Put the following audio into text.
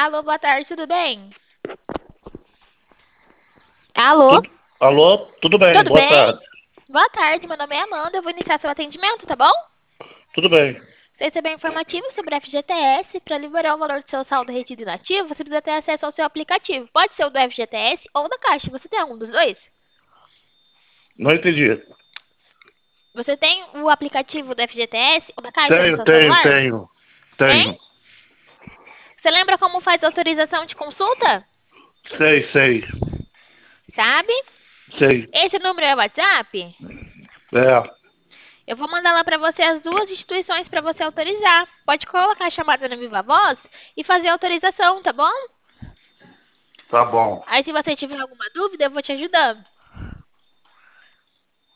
Alô, boa tarde, tudo bem? Alô, Tudo... Alô? Tudo bem? tudo Boa bem? tarde. Boa tarde, meu nome é Amanda, eu vou iniciar seu atendimento, tá bom? Tudo bem. Você recebeu informativo sobre a FGTS. Para liberar o valor do seu saldo retido inativo, você precisa ter acesso ao seu aplicativo. Pode ser o do FGTS ou da Caixa, você tem algum dos dois? Não entendi. Você tem o aplicativo do FGTS ou da Caixa no Tenho, seu tenho, celular? tenho, Tem? tenho. Você lembra como faz a autorização de consulta? Sei, Sabe? sei. Esse número é o WhatsApp? É, Eu vou mandar lá para você as duas instituições para você autorizar. Pode colocar a chamada no Viva Voz e fazer a autorização, tá bom? tá bom. Aí, se você tiver alguma dúvida, eu vou te ajudando.